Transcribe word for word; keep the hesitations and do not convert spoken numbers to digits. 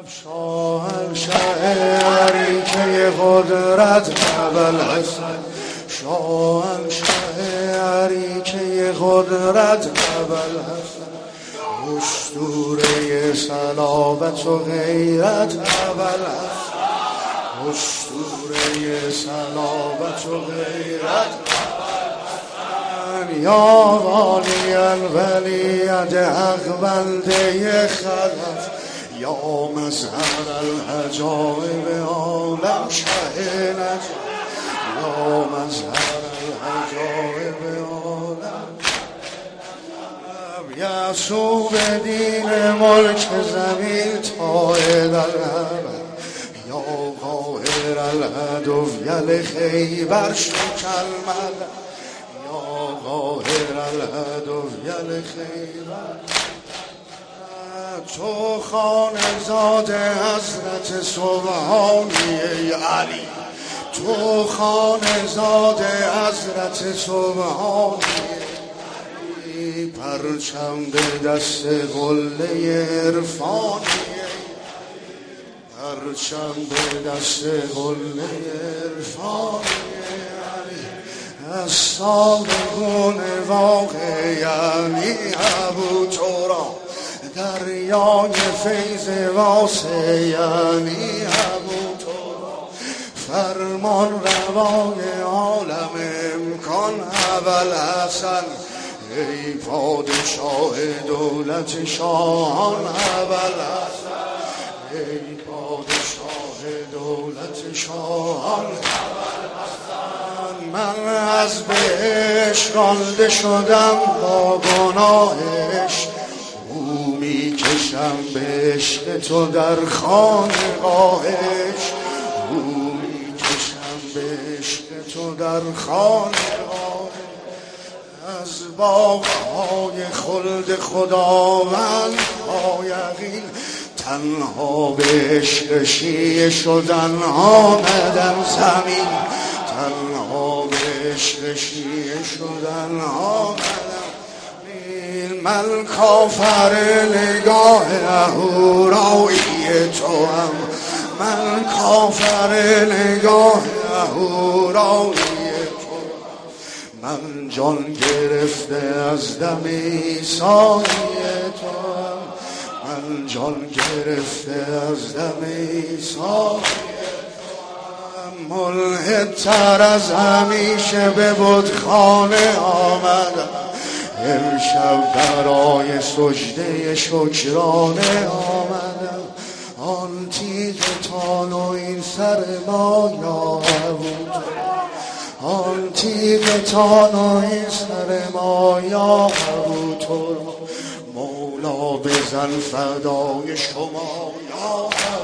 شاهنشهری که قدرت ابوالحسن، شاهنشهری که قدرت ابوالحسن، اسطوره صلابت و غیرت ابوالحسن، اسطوره صلابت و غیرت ابوالحسن، یا والی الولیت حق بنده خلف، یا مظهر العجایب عالم شه نجف، یا مظهر العجایب عالم یعصوب دین ملک زمین طائل الابد، یا قاهر العدو یل خیبر شکل مدد، یا قاهر العدو یل خیبر. تو خانزاد حضرت سبحانی ای علی، تو خانزاد حضرت سبحانی ای پرچم به دست قله عرفانی، پرچم به دست قله عرفانی از سابقون واقع یعنی ابو تورا، دریای فیض واسع یعنی ابو تورا، فرمان روای عالم امکان ابوالحسن، ای پادشاه دولت شاهان ابوالحسن، ای پادشاه دولت شاهان ابوالحسن. من از بهش رانده شدم با گناهش، می کشم به عشق تو در خانقاهش، او می کشم به عشق تو در خانقاهش. از باغ‌های خلد خداوند با یقین تنها به عشق شیعه شدن آمدم زمین، تنها به عشق شیعه شدن آمدم. من کافر نگاه اهورایی تو هم، من کافر نگاه اهورایی تو، من جان گرفته از دم عیسایی تو هم، من جان گرفته از دم عیسایی تو هم. ملحدتر از همیشه به بتخانه آمدم، امشب برای سجده شکرانه آمدم. آن تیغ تان و این سر ما یا ابو تورا، آن تیغ تان و این سر ما یا ابو تورا، مولا بزن فدای شما یا ابو